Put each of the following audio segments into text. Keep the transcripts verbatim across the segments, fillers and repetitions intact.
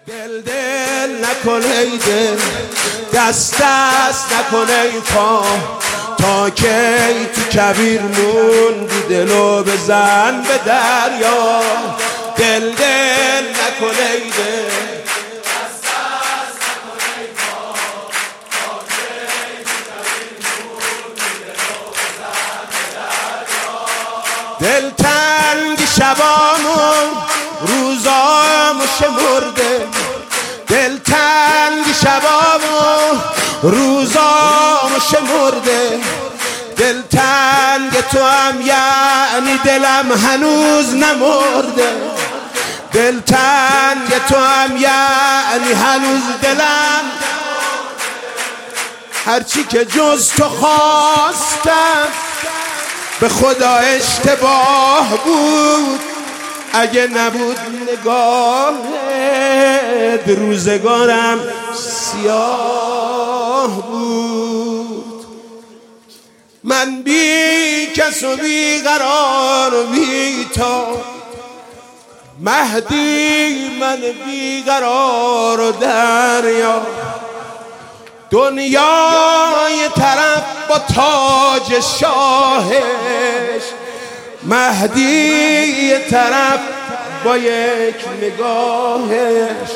دل دل نکن ای دل، دست دست نکن ای پا، تا کی تو کبیر موندی دلو بزن به دریا. دل دل نکن ای دل، دست دست نکن ای پا، تا کی تو کبیر موندی دلو بزن به دریا. دل تنگ شبامون روزامو شمرده، دل تنگ شبامو روزامو شمرده، دل تنگ تو هم یعنی دلم هنوز نمرده، دل تنگ تو هم یعنی هنوز دلم. هرچی که جز تو خواستم به خدا اشتباه بود، اگه نبود نگاهت روزگارم سیاه بود. من بی کس و بی قرار و بی تا، مهدی من بی قرار و دریا. دنیای طرف با تاج شاهش، مهدی طرف با یک نگاهش.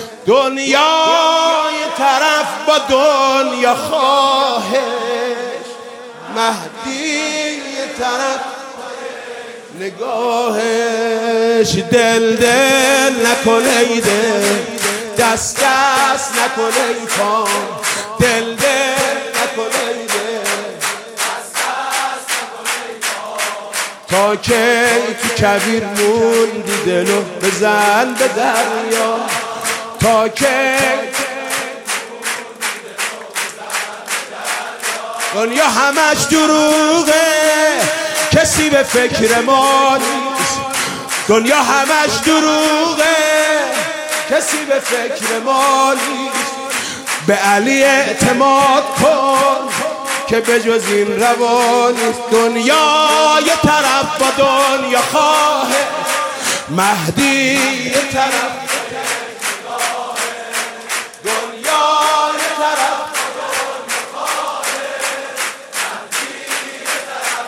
دنیای طرف با دنیا خواهش، مهدی طرف نگاهش. دل دل نکن ای دل، دست دست نکن ای پا، دل دل نکن ای دل، دست دست نکن ای پا، تا کی تو کبیر موندی دلو بزن به دریا. تا کی دنیا همش دروغه، کسی به فکر ما نیست. دنیا همش دروغه، کسی به فکر ما نیست. به علی اعتماد کن که به جز این روا نیست. دنیا یه طرف با دنیا خواهه، مهدی یه طرف. دنیا یه طرف با دنیا خواهه، مهدی یه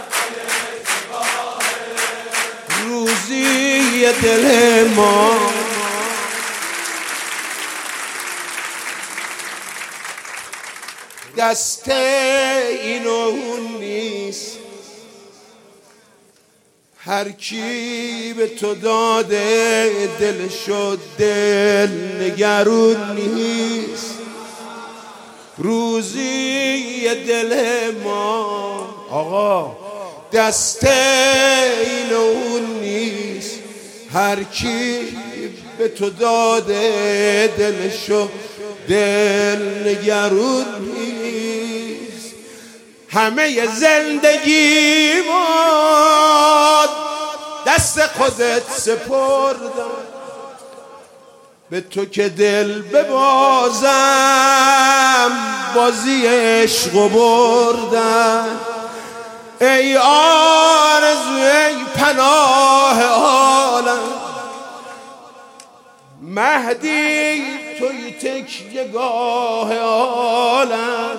طرف. روزی دل ما دست این و اون نیست، هر کی به تو داده دلشو دل نگرون نیست. روزی دل ما آقا دست این و اون نیست، هر کی به تو داده دلشو دل نگرون نیست. همه زندگی ماد دست خودت سپردم، به تو که دل ببازم بازی عشق و بردم. ای آرزو ای پناه عالم، مهدی توی تکیه گاه عالم.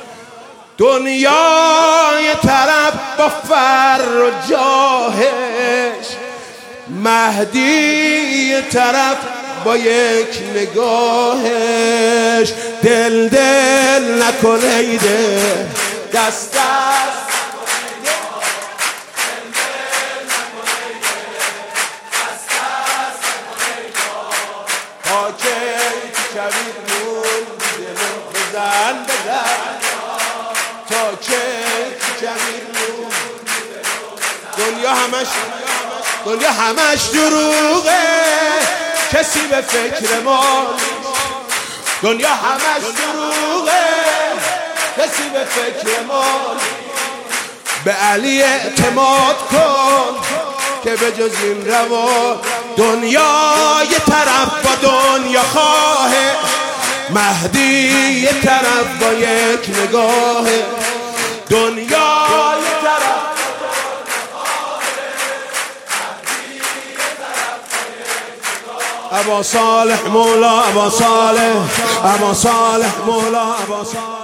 دنیای طرف با فر و جاهش، مهدی طرف با یک نگاهش. دل دل نکن ای دل، دست دست تا کی تو کبیر موندی دلو بزن به دریا. تا کی تو کبیر موندی دنیا همش دنیا همش دروغه، کسی به فکر ما نیست. دنیا همش دروغه، کسی به فکر ما نیست. به علی اعتماد کن که به جز این روا. دنیا یه طرف با دنیا خواهه، مهدی یه طرف با یک نگاه. دنیا یه طرف با دنیا خواهه، مهدی یه طرف با یک نگاه. ابا صالح مولا ابا صالح ابا صالح مولا ابا صالح